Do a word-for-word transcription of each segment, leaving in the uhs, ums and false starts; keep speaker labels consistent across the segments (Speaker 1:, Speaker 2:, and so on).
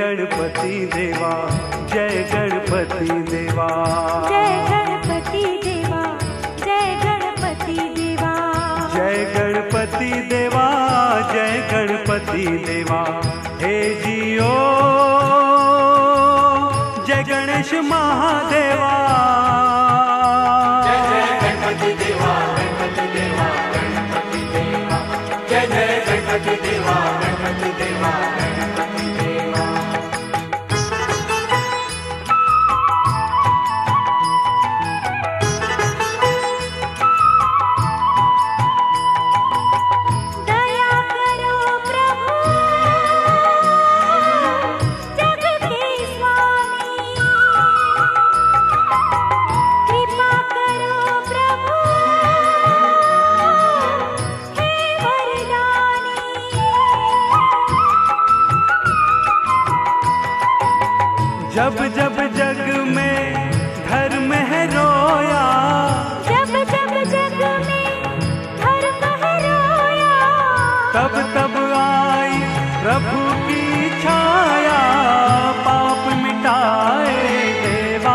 Speaker 1: गणपति देवा, जय गणपति देवा,
Speaker 2: जय गणपति देवा, जय गणपति देवा,
Speaker 1: जय गणपति देवा, जय गणपति देवा। हे जियो जय गणेश महादेवा,
Speaker 3: जय जय गणपति देवा, गणपति देवा, गणपति देवा, जय जय गणपति देवा, गणपति देवा, गणपति देवा।
Speaker 2: दया करो प्रभु जग के स्वामी, कृपा करो प्रभु हे वरदानी।
Speaker 1: जब जब जग में धर्म है रोया,
Speaker 2: जब जब जग में धर्म है रोया,
Speaker 1: तब तब आई प्रभु की छाया, पाप मिटाए देवा।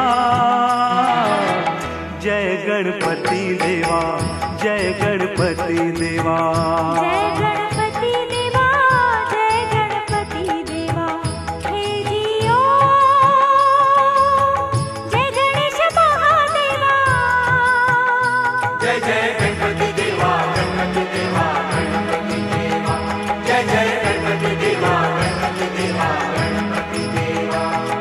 Speaker 1: जय गणपति देवा, जय गणपति देवा,
Speaker 2: जय गणपति देवा, जय गणपति देवा। हे जियो जय गणेश महादेवा,
Speaker 3: जय जय गणपति देवा, गणपति देवा, गणपति देवा, जय जय गणपति देवा, गणपति देवा, गणपति देवा।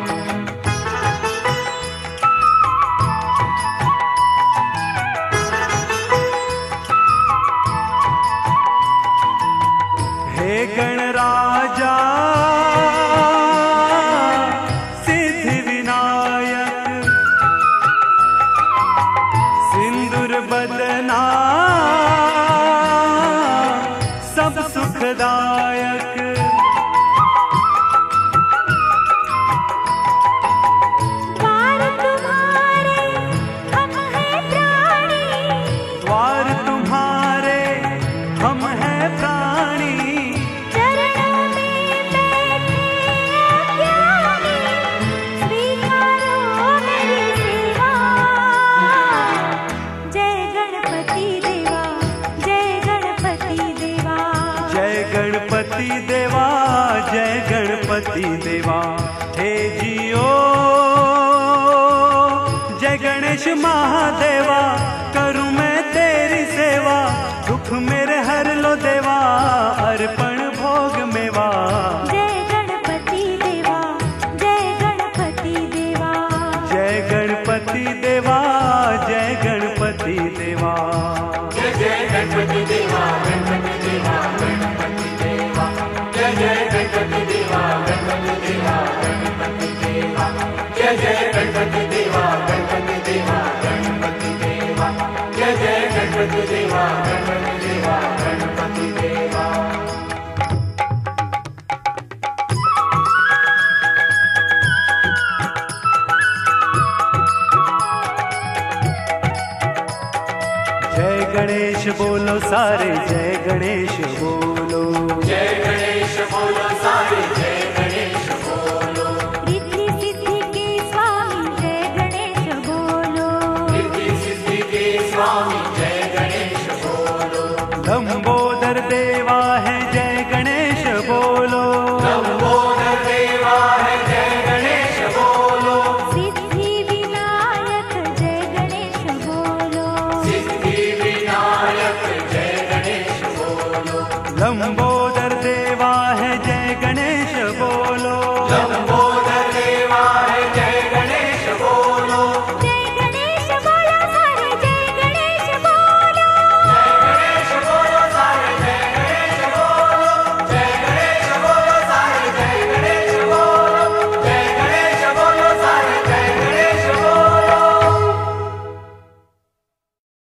Speaker 1: हे गणराजा सिद्धि विनायक, सिंदूर बदना सब सुखदायक।
Speaker 2: द्वार तुम्हारे हम हैं प्राणी,
Speaker 1: द्वार तुम्हारे हम हैं प्राणी,
Speaker 2: चरणों में बैठे अज्ञानी, स्वीकारो मेरी सेवा। जय गणपति देवा, जय गणपति देवा,
Speaker 1: जय गणपति देवा, जय गणपति देवा। हे जियो जय गणेश महादेवा, करूं मैं तेरी सेवा, दुख मेरे हर लो देवा, अर्पण भोग मेवा।
Speaker 2: जय गणपति देवा, जय गणपति देवा,
Speaker 1: जय गणपति देवा, जय गणपति देवा,
Speaker 3: जय जय गणपति देवा, गणपति देवा, गणपति देवा, जय जय गणपति देवा, गणपति देवा, गणपति देवा, जय जय गणपति देवा, गणपति देवा, गणपति देवा, जय जय गणपति देवा, गणपति देवा, गणपति देवा।
Speaker 1: जय गणेश बोलो सारे, जय गणेश बोलो,
Speaker 3: जय गणेश बोलो सारे, जय गणेश बोलो,
Speaker 2: रिद्धि सिद्धि के स्वामी जय गणेश बोलो,
Speaker 3: रिद्धि सिद्धि के स्वामी जय गणेश बोलो,
Speaker 1: लंबोदर देवा है जय गणेश बोलो,
Speaker 3: लंबोदर देवा है जय गणेश बोलो,
Speaker 2: सिद्धि विनायक जय गणेश बोलो,
Speaker 3: सिद्धि विनायक जय गणेश बोलो,
Speaker 1: लंबो